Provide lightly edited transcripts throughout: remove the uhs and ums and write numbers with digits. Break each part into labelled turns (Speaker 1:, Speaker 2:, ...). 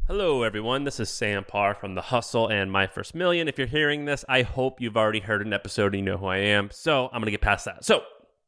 Speaker 1: Hello, everyone. This is Sam Parr from The Hustle and My First Million. If you're hearing this, I hope you've already heard an episode and you know who I am. So I'm going to get past that. So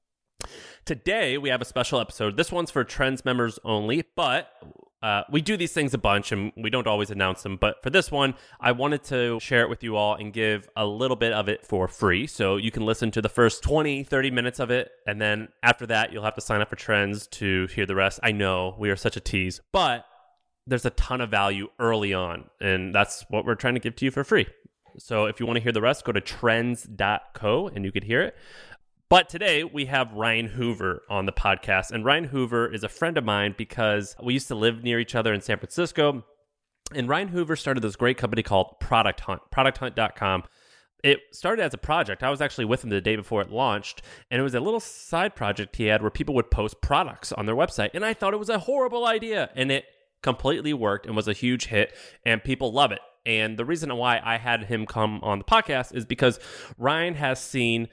Speaker 1: today we have a special episode. This one's for Trends members only, but we do these things a bunch and we don't always announce them. But for this one, I wanted to share it with you all and give a little bit of it for free. So you can listen to the first 20, 30 minutes of it. And then after that, you'll have to sign up for Trends to hear the rest. I know we are such a tease, but there's a ton of value early on, and that's what we're trying to give to you for free. So if you want to hear the rest, go to trends.co and you could hear it. But today we have Ryan Hoover on the podcast, and Ryan Hoover is a friend of mine because we used to live near each other in San Francisco, and Ryan Hoover started this great company called Product Hunt, producthunt.com. It started as a project. I was actually with him the day before it launched, and it was a little side project he had where people would post products on their website, and I thought it was a horrible idea, and it completely worked and was a huge hit, and people love it. And the reason why I had him come on the podcast is because Ryan has seen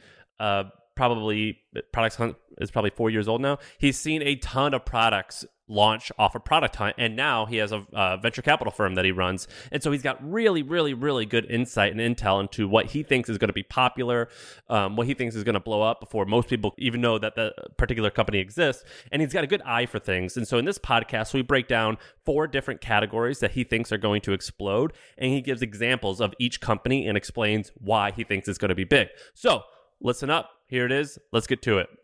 Speaker 1: Product Hunt is probably 4 years old now. He's seen a ton of products launch off of Product Hunt, and now he has a venture capital firm that he runs. And so he's got really, really, really good insight and intel into what he thinks is going to be popular, what he thinks is going to blow up before most people even know that the particular company exists. And he's got a good eye for things. And so in this podcast, we break down 4 different categories that he thinks are going to explode, and he gives examples of each company and explains why he thinks it's going to be big. So listen up. Here it is. Let's get to it.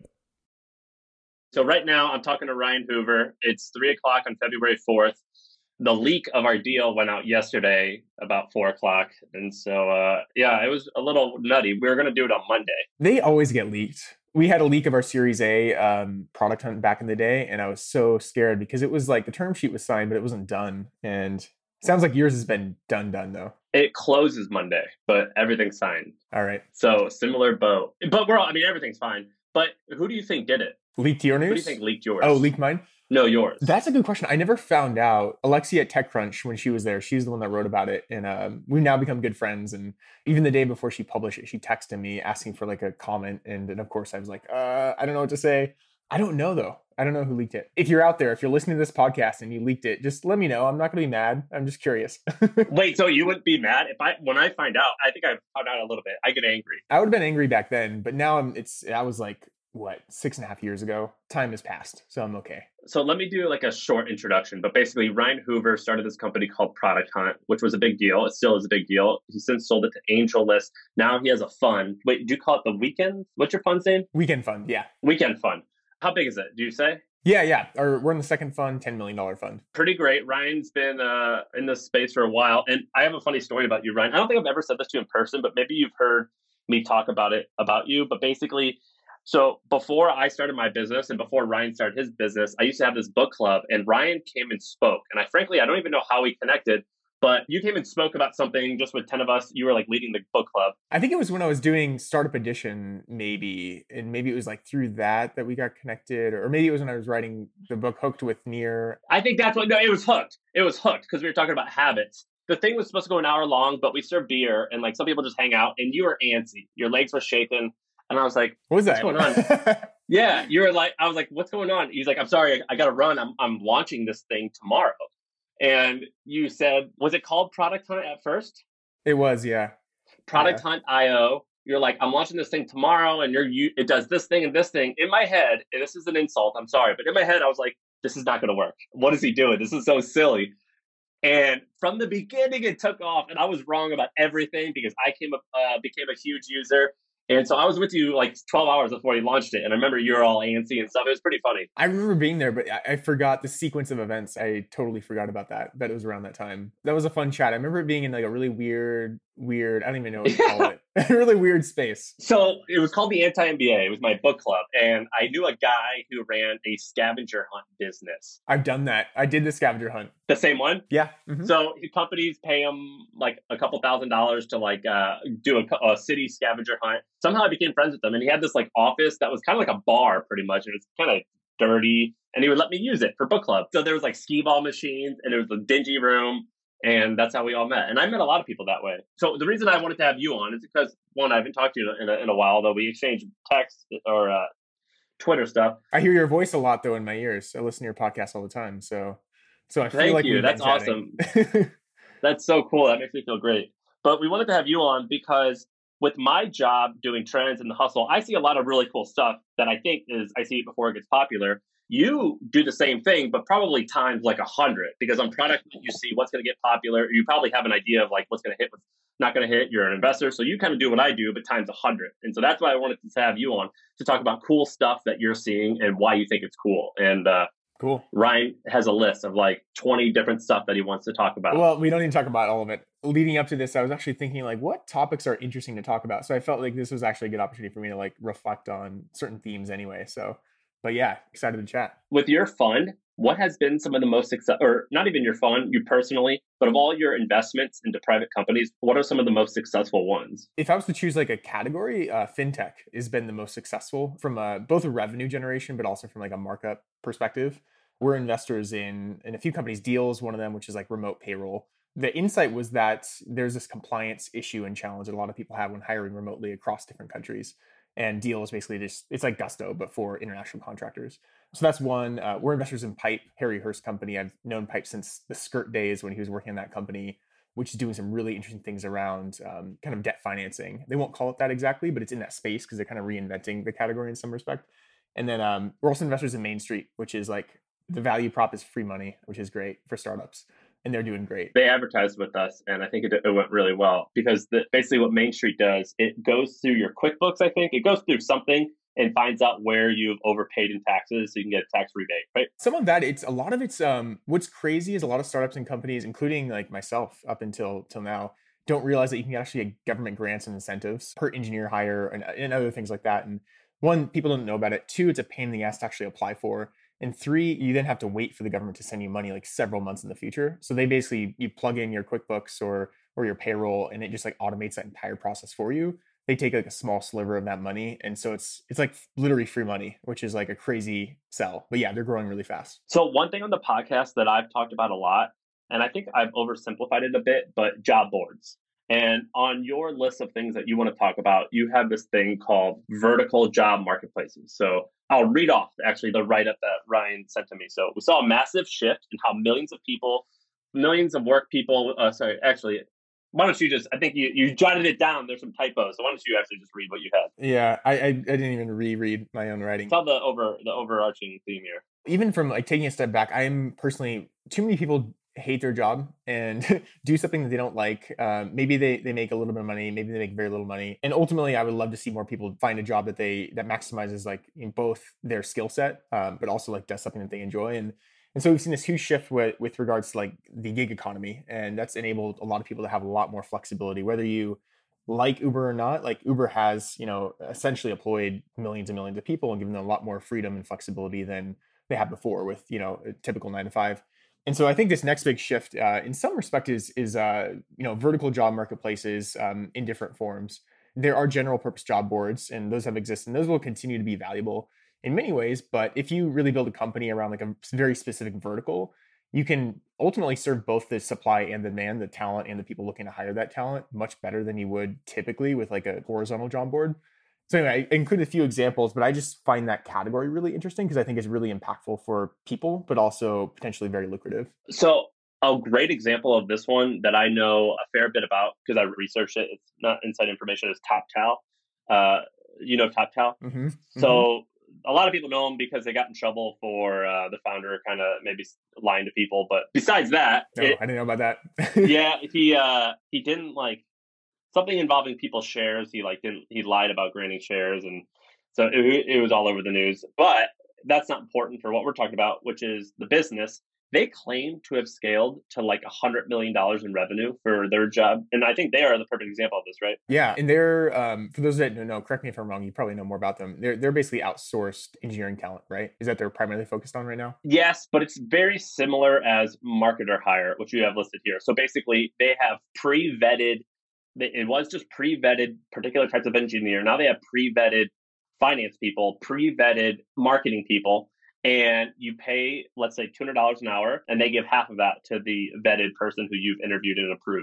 Speaker 1: So right now, I'm talking to Ryan Hoover. It's 3 o'clock on February 4th. The leak of our deal went out yesterday about 4 o'clock. And so, it was a little nutty. We were going to do it on Monday.
Speaker 2: They always get leaked. We had a leak of our Series A Product Hunt back in the day, and I was so scared because it was like the term sheet was signed, but it wasn't done. And it sounds like yours has been done though.
Speaker 1: It closes Monday, but everything's signed.
Speaker 2: All right.
Speaker 1: So similar boat. But everything's fine. But who do you think did it?
Speaker 2: Leaked your news?
Speaker 1: Who do you think leaked yours?
Speaker 2: Oh, leaked mine?
Speaker 1: No, yours.
Speaker 2: That's a good question. I never found out. Alexia at TechCrunch, when she was there, she's the one that wrote about it. And we've now become good friends. And even the day before she published it, she texted me asking for like a comment. And of course, I was like, I don't know what to say. I don't know, though. I don't know who leaked it. If you're out there, if you're listening to this podcast and you leaked it, just let me know. I'm not going to be mad. I'm just curious.
Speaker 1: Wait, so you wouldn't be mad when I find out? I think I found out a little bit. I get angry.
Speaker 2: I would have been angry back then, but now I was like, 6.5 years ago. Time has passed, so I'm okay.
Speaker 1: So let me do like a short introduction. But basically, Ryan Hoover started this company called Product Hunt, which was a big deal. It still is a big deal. He since sold it to AngelList. Now he has a fund. Wait, do you call it the Weekend? What's your fund's name?
Speaker 2: Weekend Fund, yeah.
Speaker 1: Weekend Fund. How big is it? Do you say?
Speaker 2: Yeah. We're in the second fund, $10 million fund.
Speaker 1: Pretty great. Ryan's been in this space for a while. And I have a funny story about you, Ryan. I don't think I've ever said this to you in person, but maybe you've heard me talk about you. But basically, so before I started my business and before Ryan started his business, I used to have this book club, and Ryan came and spoke. And I don't even know how we connected, but you came and spoke about something just with 10 of us. You were like leading the book club.
Speaker 2: I think it was when I was doing Startup Edition, maybe. And maybe it was like through that we got connected. Or maybe it was when I was writing the book Hooked with Nir.
Speaker 1: I think that's what, no, it was Hooked. It was Hooked because we were talking about habits. The thing was supposed to go an hour long, but we served beer and like some people just hang out and you were antsy. Your legs were shaking. And I was like,
Speaker 2: what was that?
Speaker 1: What's going on? Yeah, you were like, I was like, what's going on? He's like, I'm sorry, I got to run. I'm launching this thing tomorrow. And you said, was it called Product Hunt at first?
Speaker 2: It was, yeah.
Speaker 1: Product Hunt IO. You're like, I'm launching this thing tomorrow, and it does this thing and this thing. In my head, and this is an insult, I'm sorry, but in my head, I was like, this is not going to work. What is he doing? This is so silly. And from the beginning, it took off, and I was wrong about everything because I became a huge user. And so I was with you like 12 hours before he launched it. And I remember you were all antsy and stuff. It was pretty funny.
Speaker 2: I remember being there, but I forgot the sequence of events. I totally forgot about that it was around that time. That was a fun chat. I remember it being in like a really weird, I don't even know what to call it. A really weird space.
Speaker 1: So it was called the Anti-MBA. It was my book club. And I knew a guy who ran a scavenger hunt business.
Speaker 2: I've done that. I did the scavenger hunt.
Speaker 1: The same one?
Speaker 2: Yeah. Mm-hmm.
Speaker 1: So companies pay him like a couple $1,000s to like do a city scavenger hunt. Somehow I became friends with them. And he had this like office that was kind of like a bar pretty much. It was kind of dirty. And he would let me use it for book club. So there was like skee ball machines and it was a dingy room. And that's how we all met. And I met a lot of people that way. So the reason I wanted to have you on is because, one, I haven't talked to you in a while, though we exchange text or Twitter stuff.
Speaker 2: I hear your voice a lot, though, in my ears. I listen to your podcast all the time. So So I feel
Speaker 3: Thank
Speaker 2: like
Speaker 3: you.
Speaker 2: we've been
Speaker 3: That's
Speaker 2: chatting.
Speaker 3: awesome. That's so cool. That makes me feel great. But we wanted to have you on because with my job doing trends and the hustle, I see a lot of really cool stuff that I think is I see it before it gets popular. You do the same thing, but probably times like 100 because on product you see what's going to get popular. You probably have an idea of like what's going to hit, what's not going to hit. You're an investor, so you kind of do what I do, but times 100. And so that's why I wanted to have you on to talk about cool stuff that you're seeing and why you think it's cool. And
Speaker 2: Cool.
Speaker 3: Ryan has a list of like 20 different stuff that he wants to talk about.
Speaker 2: Well, we don't need to talk about all of it. Leading up to this, I was actually thinking like, what topics are interesting to talk about? So I felt like this was actually a good opportunity for me to like reflect on certain themes anyway. So, but yeah, excited to chat.
Speaker 3: With your fund, what has been some of the most success, or not even your fund, you personally, but of all your investments into private companies, what are some of the most successful ones?
Speaker 2: If I was to choose like a category, fintech has been the most successful from both a revenue generation, but also from like a markup perspective. We're investors in a few companies. Deal's one of them, which is like remote payroll. The insight was that there's this compliance issue and challenge that a lot of people have when hiring remotely across different countries. And Deal is basically just, it's like Gusto, but for international contractors. So that's one. We're investors in Pipe, Harry Hurst company. I've known Pipe since the Skirt days when he was working in that company, which is doing some really interesting things around kind of debt financing. They won't call it that exactly, but it's in that space because they're kind of reinventing the category in some respect. And then we're also investors in Main Street, which is like the value prop is free money, which is great for startups. And they're doing great.
Speaker 3: They advertised with us, and I think it went really well because basically what Main Street does, it goes through your QuickBooks, I think. It goes through something and finds out where you've overpaid in taxes so you can get a tax rebate, right?
Speaker 2: Some of that, it's a lot of it's, what's crazy is a lot of startups and companies, including like myself up until now, don't realize that you can actually get government grants and incentives per engineer hire and other things like that. And one, people don't know about it. Two, it's a pain in the ass to actually apply for. And three, you then have to wait for the government to send you money like several months in the future. So they basically, you plug in your QuickBooks or your payroll and it just like automates that entire process for you. They take like a small sliver of that money. And so it's like literally free money, which is like a crazy sell. But yeah, they're growing really fast.
Speaker 3: So one thing on the podcast that I've talked about a lot, and I think I've oversimplified it a bit, but job boards. And on your list of things that you want to talk about, you have this thing called vertical job marketplaces. So I'll read off actually the write-up that Ryan sent to me. So we saw a massive shift in how millions of people, millions of work people, why don't you just, I think you jotted it down. There's some typos. So why don't you actually just read what you had?
Speaker 2: Yeah, I didn't even reread my own writing.
Speaker 3: Tell the overarching theme here.
Speaker 2: Even from like taking a step back, I am personally, too many people hate their job and do something that they don't like. Maybe they make a little bit of money, maybe they make very little money. And ultimately, I would love to see more people find a job that maximizes like in both their skill set, but also like does something that they enjoy. And so we've seen this huge shift with regards to like the gig economy, and that's enabled a lot of people to have a lot more flexibility, whether you like Uber or not. Like Uber has, essentially employed millions and millions of people and given them a lot more freedom and flexibility than they had before with, a typical 9 to 5. And so I think this next big shift, in some respect, is vertical job marketplaces in different forms. There are general purpose job boards, and those have existed, and those will continue to be valuable in many ways. But if you really build a company around like a very specific vertical, you can ultimately serve both the supply and the demand, the talent and the people looking to hire that talent much better than you would typically with like a horizontal job board. So anyway, I include a few examples, but I just find that category really interesting because I think it's really impactful for people, but also potentially very lucrative.
Speaker 3: So a great example of this one that I know a fair bit about because I researched it, it's not inside information, is TopTal. TopTal?
Speaker 2: Mm-hmm.
Speaker 3: So a lot of people know him because they got in trouble for the founder kind of maybe lying to people. But besides that,
Speaker 2: I didn't know about that.
Speaker 3: Yeah, he didn't like something involving people's shares. He lied about granting shares, and so it was all over the news. But that's not important for what we're talking about, which is the business. They claim to have scaled to like $100 million in revenue for their job. And I think they are the perfect example of this, right?
Speaker 2: Yeah. And they're, for those that don't know, correct me if I'm wrong, you probably know more about them. They're basically outsourced engineering talent, right? Is that they're primarily focused on right now?
Speaker 3: Yes, but it's very similar as Marketer Hire, which you have listed here. So basically they have pre-vetted, it was just pre-vetted particular types of engineer. Now they have pre-vetted finance people, pre-vetted marketing people. And you pay, let's say, $200 an hour, and they give half of that to the vetted person who you've interviewed and approved.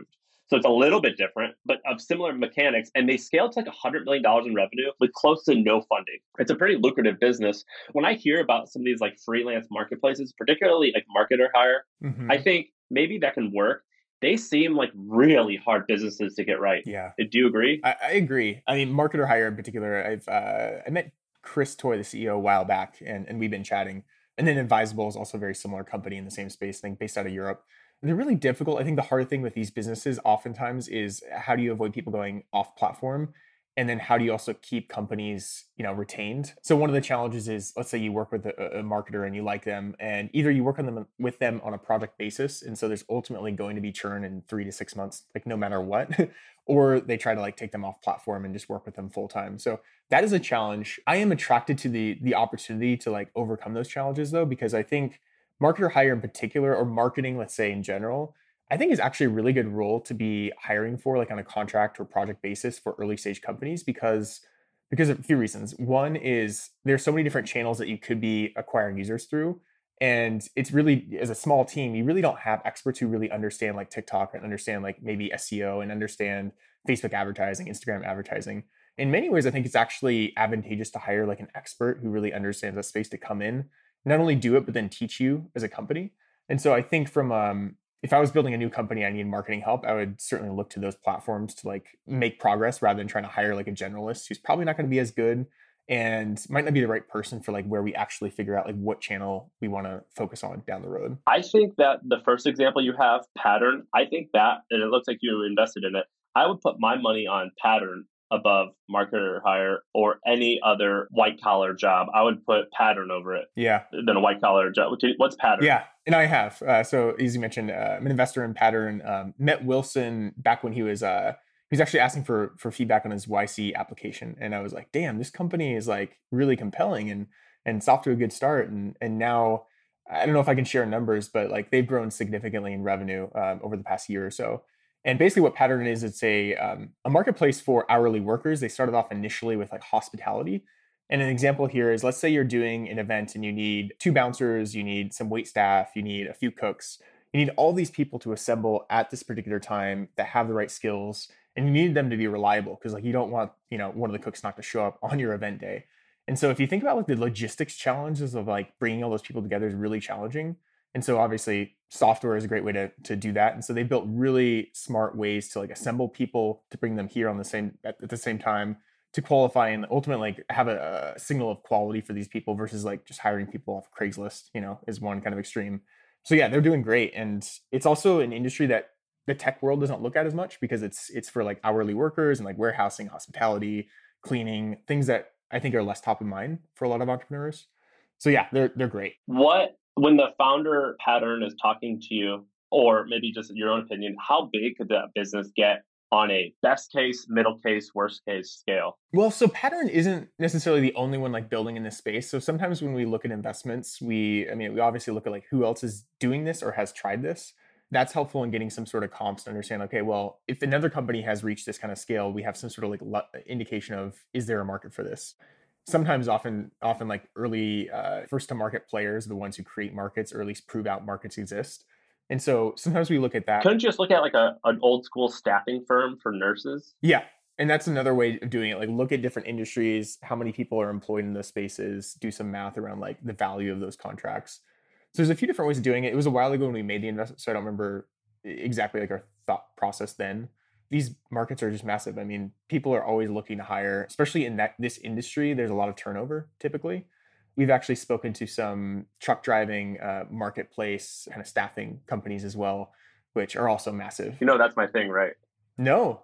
Speaker 3: So it's a little bit different, but of similar mechanics. And they scaled to like $100 million in revenue with close to no funding. It's a pretty lucrative business. When I hear about some of these like freelance marketplaces, particularly like Marketer Hire, I think maybe that can work. They seem like really hard businesses to get right.
Speaker 2: Yeah.
Speaker 3: Do you agree?
Speaker 2: I agree. I mean, Marketer Hire in particular, I met Chris Toy, the CEO, a while back, and we've been chatting. And then Advisable is also a very similar company in the same space, I think, based out of Europe. They're really difficult. I think the hard thing with these businesses oftentimes is how do you avoid people going off platform? And then how do you also keep companies, retained? So one of the challenges is, let's say you work with a marketer and you like them, and either you work on them with them on a project basis, and so there's ultimately going to be churn in 3 to 6 months, like no matter what, or they try to like take them off platform and just work with them full time. So that is a challenge. I am attracted to the opportunity to like overcome those challenges though, because I think Marketer Hire in particular, or marketing, let's say in general, I think is actually a really good role to be hiring for, like on a contract or project basis for early stage companies, because of a few reasons. One is there's so many different channels that you could be acquiring users through. And it's really, as a small team, you really don't have experts who really understand like TikTok and understand like maybe SEO and understand Facebook advertising, Instagram advertising. In many ways, I think it's actually advantageous to hire like an expert who really understands that space to come in, not only do it, but then teach you as a company. And so I think from if I was building a new company, I need marketing help, I would certainly look to those platforms to like make progress rather than trying to hire like a generalist who's probably not going to be as good and might not be the right person for like where we actually figure out like what channel we want to focus on down the road.
Speaker 3: I think that the first example you have, Pattern, I think that, and it looks like you invested in it, I would put my money on Pattern above Marketer Hire or any other white collar job. I would put Pattern over it.
Speaker 2: Yeah.
Speaker 3: Than a white collar job. What's Pattern?
Speaker 2: Yeah. And I have. So as you mentioned, I'm an investor in Pattern. Met Wilson back when he was actually asking for feedback on his YC application. And I was like, damn, this company is like really compelling and it's off to a good start. And now I don't know if I can share numbers, but like they've grown significantly in revenue over the past year or so. And basically what Pattern is, it's a marketplace for hourly workers. They started off initially with like hospitality. And an example here is, let's say you're doing an event and you need 2 bouncers, you need some wait staff, you need a few cooks. You need all these people to assemble at this particular time that have the right skills, and you need them to be reliable because like you don't want, one of the cooks not to show up on your event day. And so if you think about like the logistics challenges of like bringing all those people together is really challenging. And so obviously software is a great way to do that. And so they built really smart ways to like assemble people to bring them here on at the same time to qualify and ultimately like have a signal of quality for these people versus like just hiring people off Craigslist, is one kind of extreme. So yeah, they're doing great. And it's also an industry that the tech world doesn't look at as much because it's for like hourly workers and like warehousing, hospitality, cleaning, things that I think are less top of mind for a lot of entrepreneurs. So yeah, they're great.
Speaker 3: When the founder Pattern is talking to you, or maybe just your own opinion, how big could that business get on a best case, middle case, worst case scale?
Speaker 2: Well, so Pattern isn't necessarily the only one like building in this space. So sometimes when we look at investments, we obviously look at like who else is doing this or has tried this. That's helpful in getting some sort of comps to understand, okay, well, if another company has reached this kind of scale, we have some sort of like indication of, is there a market for this? Sometimes often like early first to market players, the ones who create markets or at least prove out markets exist. And so sometimes we look at that.
Speaker 3: Couldn't you just look at like an old school staffing firm for nurses?
Speaker 2: Yeah. And that's another way of doing it. Like look at different industries, how many people are employed in those spaces, do some math around like the value of those contracts. So there's a few different ways of doing it. It was a while ago when we made the investment, so I don't remember exactly like our thought process then. These markets are just massive. I mean, people are always looking to hire, especially in this industry, there's a lot of turnover typically. We've actually spoken to some truck driving marketplace kind of staffing companies as well, which are also massive.
Speaker 3: That's my thing, right?
Speaker 2: No.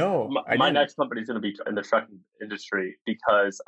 Speaker 3: My next company is going to be in the trucking industry because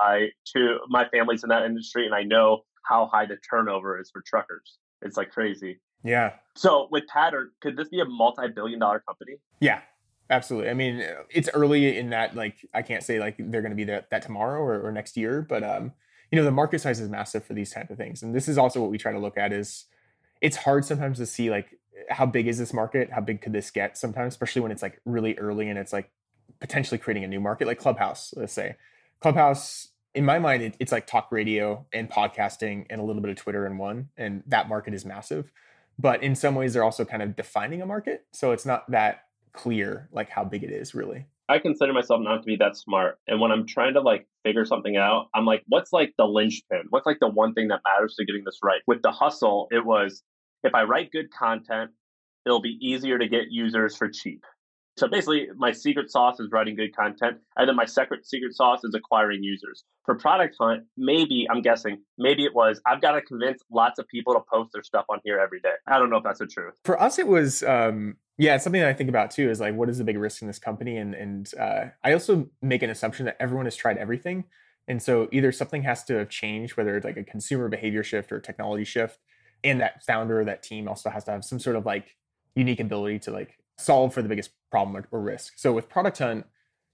Speaker 3: my family's in that industry and I know how high the turnover is for truckers. It's like crazy.
Speaker 2: Yeah.
Speaker 3: So with Pattern, could this be a multi-billion-dollar company?
Speaker 2: Yeah. Absolutely. I mean, it's early in that, like, I can't say like they're going to be that tomorrow or next year, but the market size is massive for these type of things. And this is also what we try to look at is it's hard sometimes to see like how big is this market? How big could this get sometimes, especially when it's like really early and it's like potentially creating a new market like Clubhouse, let's say. Clubhouse, in my mind, it's like talk radio and podcasting and a little bit of Twitter in one. And that market is massive. But in some ways, they're also kind of defining a market. So it's not that clear like how big it is really.
Speaker 3: I consider myself not to be that smart. And when I'm trying to like figure something out, I'm like, what's like the linchpin? What's like the one thing that matters to getting this right? With the hustle, it was if I write good content, it'll be easier to get users for cheap. So basically, my secret sauce is writing good content, and then my secret sauce is acquiring users. For Product Hunt, maybe, I'm guessing, maybe it was, I've got to convince lots of people to post their stuff on here every day. I don't know if that's the truth.
Speaker 2: For us, it was, it's something that I think about too, is like, what is the big risk in this company? And I also make an assumption that everyone has tried everything. And so either something has to have changed, whether it's like a consumer behavior shift or technology shift, and that founder or that team also has to have some sort of like unique ability to like solve for the biggest problem or risk. So with Product Hunt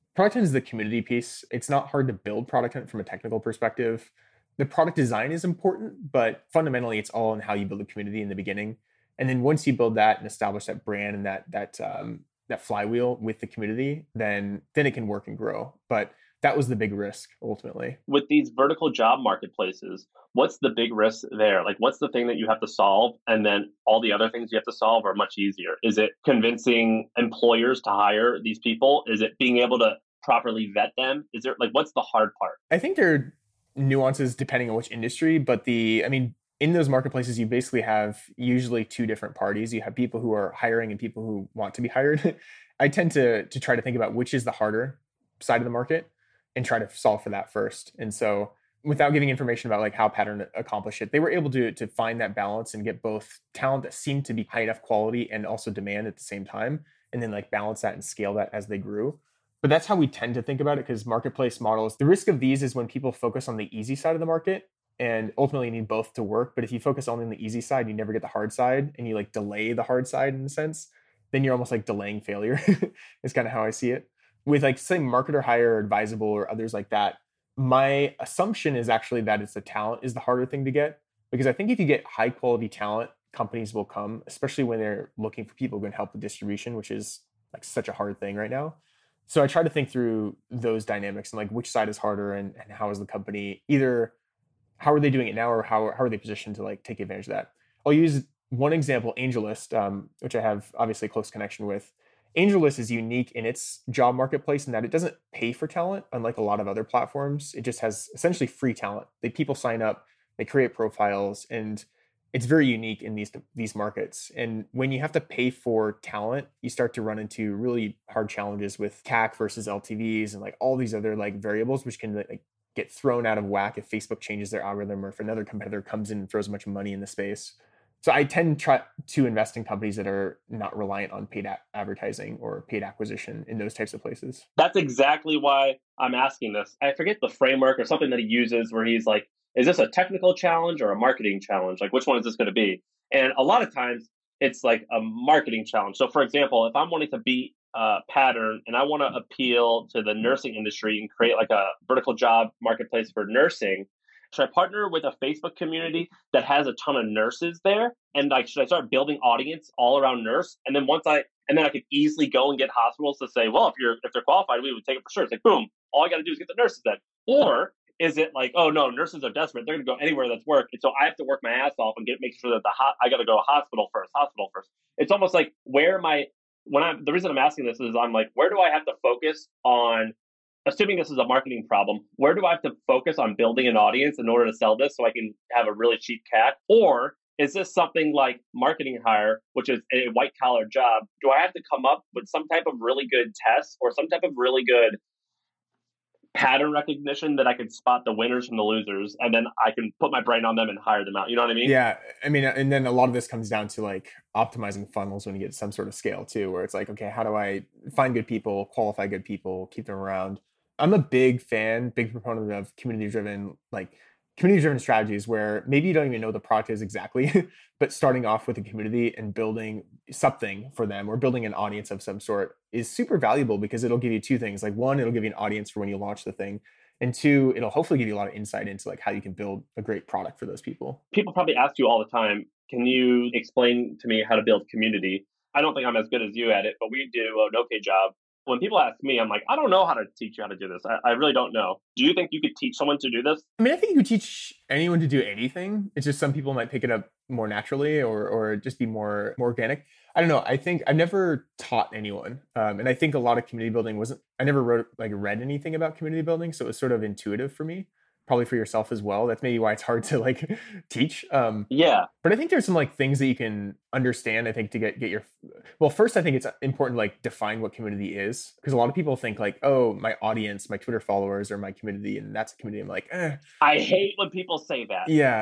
Speaker 2: is the community piece. It's not hard to build Product Hunt from a technical perspective. The product design is important, but fundamentally it's all in how you build a community in the beginning. And then once you build that and establish that brand and that flywheel with the community, then it can work and grow. But that was the big risk ultimately.
Speaker 3: With these vertical job marketplaces, what's the big risk there? Like, what's the thing that you have to solve? And then all the other things you have to solve are much easier. Is it convincing employers to hire these people? Is it being able to properly vet them? Is there like, what's the hard part?
Speaker 2: I think there are nuances depending on which industry, but in those marketplaces, you basically have usually two different parties. You have people who are hiring and people who want to be hired. I tend to try to think about which is the harder side of the market and try to solve for that first. And so without giving information about like how Pattern accomplished it, they were able to find that balance and get both talent that seemed to be high enough quality and also demand at the same time, and then like balance that and scale that as they grew. But that's how we tend to think about it, because marketplace models, the risk of these is when people focus on the easy side of the market, and ultimately you need both to work. But if you focus only on the easy side, you never get the hard side, and you like delay the hard side in a sense, then you're almost like delaying failure is kind of how I see it. With like say Marketer Hire or Advisable or others like that, my assumption is actually that it's the talent is the harder thing to get, because I think if you get high quality talent, companies will come, especially when they're looking for people who can help with distribution, which is like such a hard thing right now. So I try to think through those dynamics and like which side is harder and how is the company, either how are they doing it now or how are they positioned to like take advantage of that. I'll use one example, AngelList, which I have obviously a close connection with. AngelList is unique in its job marketplace in that it doesn't pay for talent, unlike a lot of other platforms. It just has essentially free talent. People sign up, they create profiles, and it's very unique in these markets. And when you have to pay for talent, you start to run into really hard challenges with CAC versus LTVs and like all these other like variables, which can like get thrown out of whack if Facebook changes their algorithm or if another competitor comes in and throws a bunch of money in the space. So I tend to try to invest in companies that are not reliant on paid advertising or paid acquisition in those types of places.
Speaker 3: That's exactly why I'm asking this. I forget the framework or something that he uses where he's like, is this a technical challenge or a marketing challenge? Like, which one is this going to be? And a lot of times it's like a marketing challenge. So for example, if I'm wanting to beat Pattern and I want to appeal to the nursing industry and create like a vertical job marketplace for nursing, should I partner with a Facebook community that has a ton of nurses there? And like, should I start building audience all around nurse? And then I could easily go and get hospitals to say, well, if they're qualified, we would take it for sure. It's like, boom, all I got to do is get the nurses then. Or is it like, oh no, nurses are desperate. They're going to go anywhere that's work. And so I have to work my ass off and make sure that I got to go hospital first. It's almost like the reason I'm asking this is I'm like, where do I have to focus on, assuming this is a marketing problem, where do I have to focus on building an audience in order to sell this so I can have a really cheap CAC? Or is this something like Marketing Hire, which is a white collar job? Do I have to come up with some type of really good test or some type of really good pattern recognition that I can spot the winners from the losers, and then I can put my brain on them and hire them out? You know what I mean?
Speaker 2: Yeah. I mean, and then a lot of this comes down to like optimizing funnels when you get some sort of scale too, where it's like, okay, how do I find good people, qualify good people, keep them around? I'm a big proponent of community-driven strategies where maybe you don't even know what the product is exactly, but starting off with a community and building something for them or building an audience of some sort is super valuable, because it'll give you two things. Like one, it'll give you an audience for when you launch the thing. And two, it'll hopefully give you a lot of insight into like how you can build a great product for those people.
Speaker 3: People probably ask you all the time, can you explain to me how to build community? I don't think I'm as good as you at it, but we do an okay job. When people ask me, I'm like, I don't know how to teach you how to do this. I really don't know. Do you think you could teach someone to do this?
Speaker 2: I mean, I think you could teach anyone to do anything. It's just some people might pick it up more naturally or just be more organic. I don't know. I think I've never taught anyone. And I think a lot of community building I never read anything about community building. So it was sort of intuitive for me, probably for yourself as well. That's maybe why it's hard to like teach.
Speaker 3: Yeah.
Speaker 2: But I think there's some like things that you can understand, I think, to get your, well, first, I think it's important to like define what community is. Because a lot of people think like, oh, my audience, my Twitter followers are my community, and that's a community. I'm like,
Speaker 3: I hate when people say that.
Speaker 2: Yeah,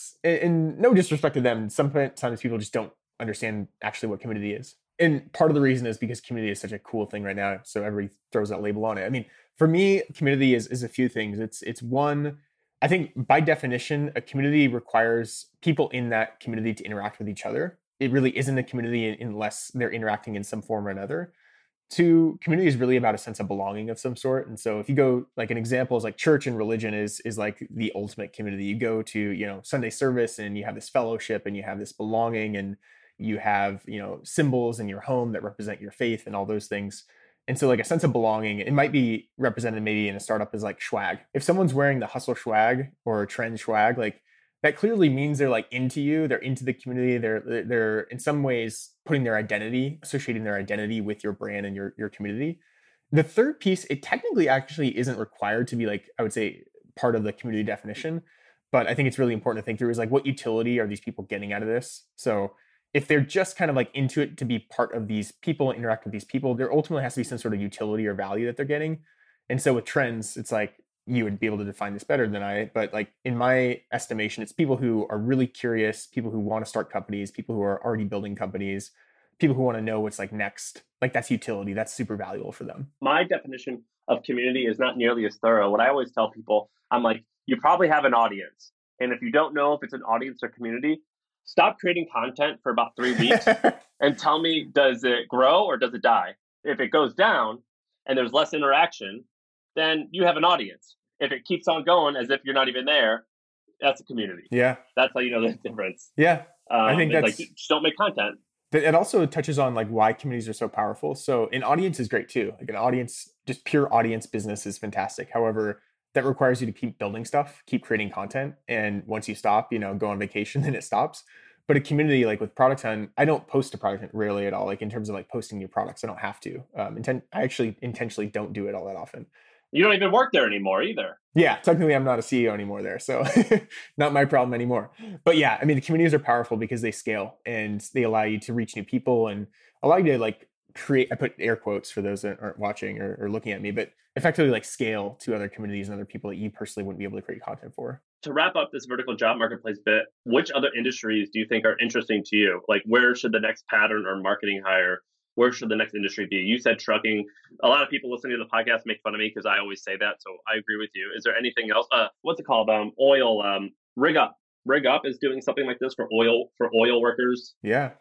Speaker 2: and no disrespect to them. Sometimes people just don't understand actually what community is. And part of the reason is because community is such a cool thing right now. So everybody throws that label on it. I mean, for me, community is a few things. It's one, I think by definition, a community requires people in that community to interact with each other. It really isn't a community unless they're interacting in some form or another. Two, community is really about a sense of belonging of some sort. And so if you go, like, an example is like church and religion is like the ultimate community. You go to, Sunday service and you have this fellowship and you have this belonging and you have, symbols in your home that represent your faith and all those things. And so like a sense of belonging, it might be represented maybe in a startup as like swag. If someone's wearing the hustle swag or trend swag, like that clearly means they're like into you, they're into the community, they're in some ways putting their identity, associating their identity with your brand and your community. The third piece, it technically actually isn't required to be like, I would say, part of the community definition, but I think it's really important to think through is like, what utility are these people getting out of this? So if they're just kind of like into it to be part of these people, interact with these people, there ultimately has to be some sort of utility or value that they're getting. And so with trends, it's like, you would be able to define this better than I, but like in my estimation, it's people who are really curious, people who want to start companies, people who are already building companies, people who want to know what's like next. Like that's utility. That's super valuable for them.
Speaker 3: My definition of community is not nearly as thorough. What I always tell people, I'm like, you probably have an audience. And if you don't know if it's an audience or community, stop creating content for about 3 weeks and tell me, does it grow or does it die? If it goes down and there's less interaction, then you have an audience. If it keeps on going as if you're not even there, that's a community.
Speaker 2: Yeah.
Speaker 3: That's how you know the difference.
Speaker 2: Yeah. I think that's
Speaker 3: like, just don't make content.
Speaker 2: It also touches on like why communities are so powerful. So an audience is great too. Like an audience, just pure audience business is fantastic. However, that requires you to keep building stuff, keep creating content. And once you stop, go on vacation, then it stops. But a community, like with Product Hunt, I don't post a Product Hunt rarely at all. Like in terms of like posting new products, I don't have to. I actually intentionally don't do it all that often.
Speaker 3: You don't even work there anymore either.
Speaker 2: Yeah, technically I'm not a CEO anymore there, so not my problem anymore. But yeah, I mean, the communities are powerful because they scale and they allow you to reach new people and allow you to like create, I put air quotes for those that aren't watching or looking at me, but effectively like scale to other communities and other people that you personally wouldn't be able to create content for.
Speaker 3: To wrap up this vertical job marketplace bit, which other industries do you think are interesting to you? Like where should the next pattern or marketing hire, where should the next industry be? You said trucking. A lot of people listening to the podcast make fun of me because I always say that. So I agree with you. Is there anything else? What's it called? Oil. Rig Up. Rig Up is doing something like this for oil workers.
Speaker 2: Yeah.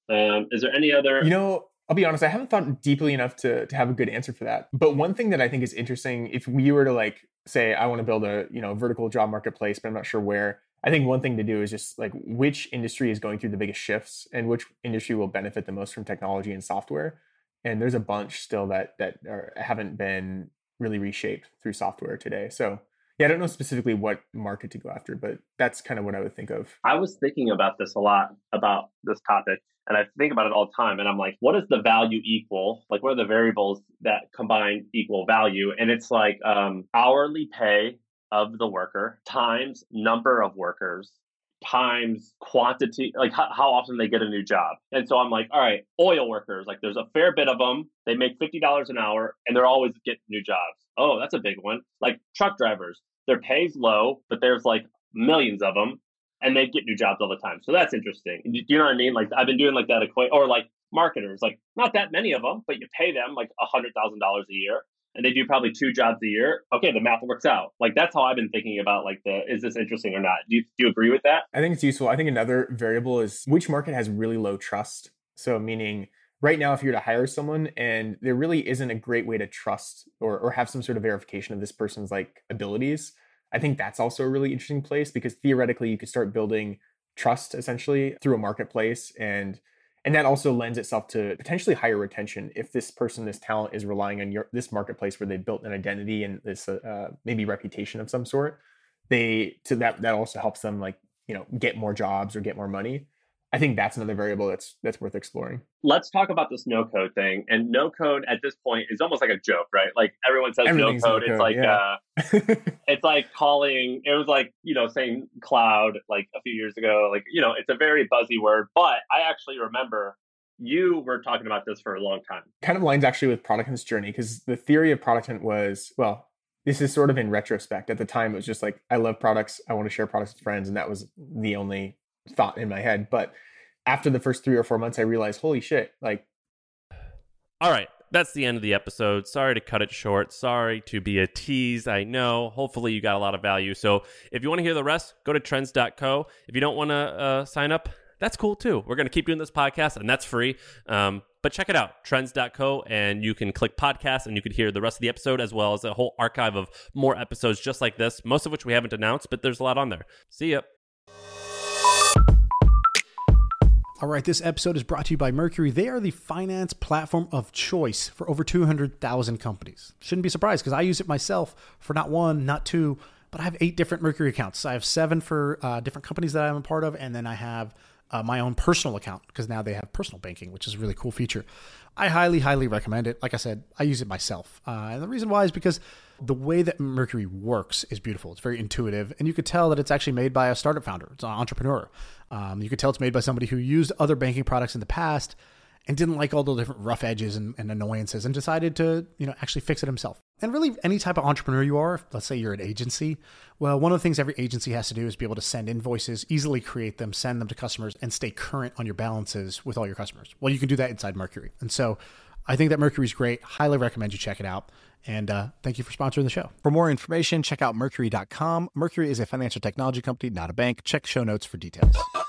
Speaker 3: Is there any other?
Speaker 2: I'll be honest, I haven't thought deeply enough to have a good answer for that. But one thing that I think is interesting, if we were to like say, I want to build a vertical job marketplace, but I'm not sure where. I think one thing to do is just like which industry is going through the biggest shifts and which industry will benefit the most from technology and software. And there's a bunch still that haven't been really reshaped through software today. So yeah, I don't know specifically what market to go after, but that's kind of what I would think of.
Speaker 3: I was thinking about this a lot, about this topic, and I think about it all the time. And I'm like, what is the value equal? Like, what are the variables that combine equal value? And it's like hourly pay of the worker times number of workers times quantity, like how often they get a new job. And so I'm like, all right, oil workers, like there's a fair bit of them. They make $50 an hour and they're always getting new jobs. Oh, that's a big one. Like truck drivers, their pay's low, but there's like millions of them and they get new jobs all the time. So that's interesting. Do you know what I mean? Like I've been doing like that or like marketers, like not that many of them, but you pay them like $100,000 a year. And they do probably 2 jobs a year. Okay, the math works out. Like that's how I've been thinking about like is this interesting or not? Do you agree with that?
Speaker 2: I think it's useful. I think another variable is which market has really low trust. So meaning right now, if you're to hire someone and there really isn't a great way to trust or have some sort of verification of this person's like abilities, I think that's also a really interesting place because theoretically you could start building trust essentially through a marketplace and that also lends itself to potentially higher retention if this person, this talent is relying on this marketplace where they've built an identity and this maybe reputation of some sort. That also helps them like, get more jobs or get more money. I think that's another variable that's worth exploring.
Speaker 3: Let's talk about this no code thing. And no code at this point is almost like a joke, right? Like everyone says no code. It's like it's like calling. It was like, saying cloud like a few years ago. Like, it's a very buzzy word. But I actually remember you were talking about this for a long time.
Speaker 2: Kind of aligns actually with Product Hunt's journey, because the theory of Product Hunt was, well, this is sort of in retrospect. At the time, it was just like, I love products. I want to share products with friends. And that was the only thought in my head. But after the first 3 or 4 months, I realized, holy shit, like.
Speaker 1: All right. That's the end of the episode. Sorry to cut it short. Sorry to be a tease. I know. Hopefully you got a lot of value. So if you want to hear the rest, go to trends.co. If you don't want to sign up, that's cool too. We're going to keep doing this podcast, and that's free. But check it out, trends.co, and you can click podcast and you can hear the rest of the episode, as well as a whole archive of more episodes just like this, most of which we haven't announced, but there's a lot on there. See ya.
Speaker 4: All right, this episode is brought to you by Mercury. They are the finance platform of choice for over 200,000 companies. Shouldn't be surprised, because I use it myself for not 1, not 2, but I have 8 different Mercury accounts. I have 7 for different companies that I'm a part of, and then I have my own personal account, because now they have personal banking, which is a really cool feature. I highly, highly recommend it. Like I said, I use it myself. And the reason why is because the way that Mercury works is beautiful. It's very intuitive. And you could tell that it's actually made by a startup founder. It's an entrepreneur. You could tell it's made by somebody who used other banking products in the past and didn't like all the different rough edges and annoyances, and decided to, actually fix it himself. And really, any type of entrepreneur you are, let's say you're an agency, well, one of the things every agency has to do is be able to send invoices, easily create them, send them to customers, and stay current on your balances with all your customers. Well, you can do that inside Mercury. And so I think that Mercury's great. Highly recommend you check it out. And thank you for sponsoring the show.
Speaker 5: For more information, check out Mercury.com. Mercury is a financial technology company, not a bank. Check show notes for details.